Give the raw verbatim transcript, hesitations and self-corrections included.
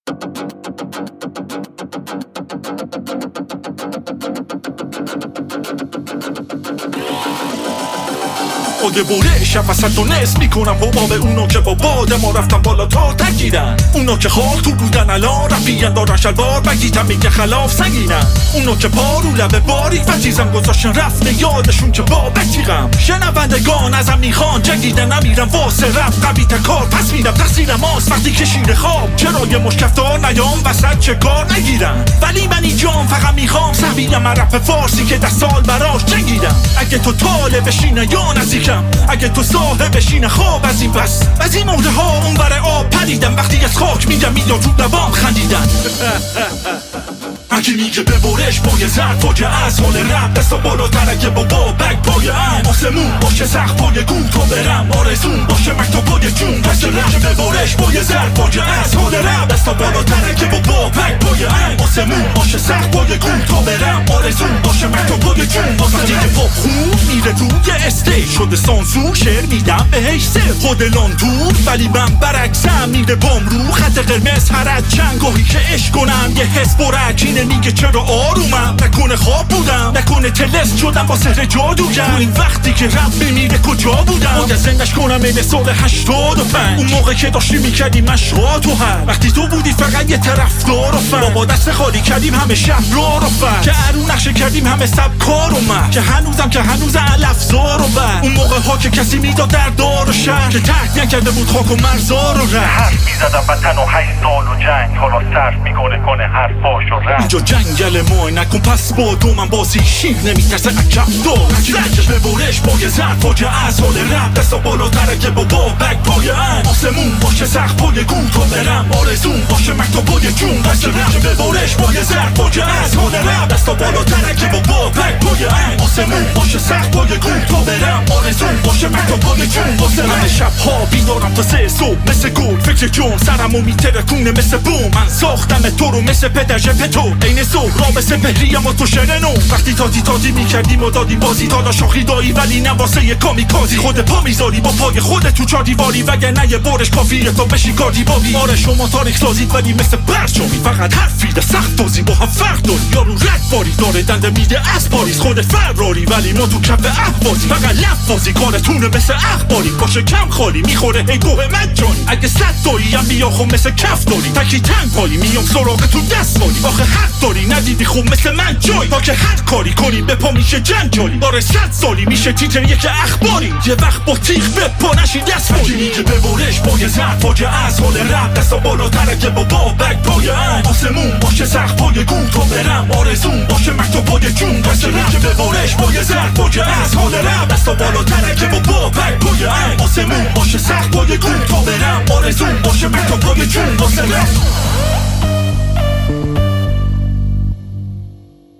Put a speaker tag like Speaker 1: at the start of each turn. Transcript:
Speaker 1: آگه بوره شب وسط و نصف میکنم حباب اونا که با باد ما رفتن بالا تا تگیرن. اونا که خاک تو بودن الان رفیان دارن شلوار بگیتم میگه خلاف سنگینم. اونا که پا رو لبه باریک و چیزم گذاشتن رفته یادشون که با بکیرم. شنوندگان ازم میخوان جنگیدن نمیرم واسه رفت قوی تکار پس میدم تقصیر ماست وقتی که شیر خواب چرا یه مشکفتار نیام وسط چه کار نگیرم. ولی من اینجام فقط میخوام سبیلم رپ فارسی که ده سال براش جنگیدم. اگه تو طالب بشینه یا نزدیکم اگه تو صاحب بشینه خواب از این پس از این موده ها اون بر آب پریدم وقتی از خاک میدم میاد رو لبام خندیدن. اگه میگه ببرش پای زرد پاگه از حال رب دستا بالاتر اگه با بابک پای ام آسمون باشه سخت پای گوم تا برم آرزون باشه مکتب پای جون دست رب ببرش پای زرد پاگه از حال رب دستا بالاتر اگه با بابک پای ام آسمون باشه سخت پای گوم تا برم آرزون باشه مکتب پای جون وقتی که پاپ خوب میره روی استیج شده سانسور شعر میدم بهش سر خود لاندور ولی من برعکسم میره بام رو خط قرمز هر از چند گاهی که عشق کنم یه حس برکینه میگه چرا آرومم نکنه خواب بودم نکنه تلس شدم با سحر جادویم. این وقتی که رب میمیره کجا بودم باید زندش کنم این سال هشتاد و پنج اون موقع که داشتی میکردی مشقات و هر وقتی تو بودی فقط یه طرفدار و فن با دست خالی کردیم همه شهر را رو فن که ارو نقشه کردیم همه سب کار و من که هنوزم که هنوز الافزار و بر اون موقع ها که کسی میداد در دار و شهر که تحت نکرده بود خاک و مرزار و ره
Speaker 2: حرف میزدم وطن و هشت سال و جنگ حالا صرف میکنه کنه حرفاش و رنگ
Speaker 1: اینجا جنگل ما نکن پس با دو من بازی شیر نمیترسه اکم دار زنجش ببرش پای زرد پاگه از حال رب دستا بالاتره که با بابک پای ام آسمون باشه سخت پای گوم تا برم آرزون باشه مکتب پای جون دست رب ببرش پای زرد پاگه از حال رب دستا بالاتره که با بابک پای ام آسمون باشه سخت پای گوم تا برم آرزون باشه مکتب پای جون واسه من شبها بیدارم تا سه صبح مثل گل فکر جون سرمو میترکونه مثل بوم من ساختم تو رو مثل پدر ژپتو عین صبح را مثل پهریم و تو شرنو وقتی تادی تادی میکردیم و دادی بازی تا شاخی دایی ولی نه واسه یه کامیکازی خود پا میذاری با پای خودت تو چار دیواری وگه نه یه بارش کافیه تا بشی کاردی بابی آره شما تاریخ سازید ولی مثل برجامی فقط حرفیده سخت تازی با هم فرق داری یارو رد باری داره دنده میده از پاریس خودت فراری ولی ما تو کف احوازی فقط لفاظی کارتونه مثل اخباری باشه کم خالی میخوره ای گوه مجانی اگه صد دایی هم بیا خب مثل کف داری تکی تنگ پایی میام سراغ تو دست مالی آخه حق داری ندیدی خوب مثل من جایی با که هر کاری کنی به پا میشه جنجالی داره صد سالی میشه تیتر یک اخباری یه وقت با تیغ به پا نشی دست مالی میگه ببرش پای زرد پاگه از حال رب دستا بالاتره که با بابک پای ام آسمون باشه سخت پای گوم تا برم آرزون باشه مکتب پای جون دست میگه ببرش پای زرد پاگه از حال رب دستا بالاتره که با بابک پای ام آسمون باشه سخت پای گوم تا برم آرزون باشه مکتب پای جون واسه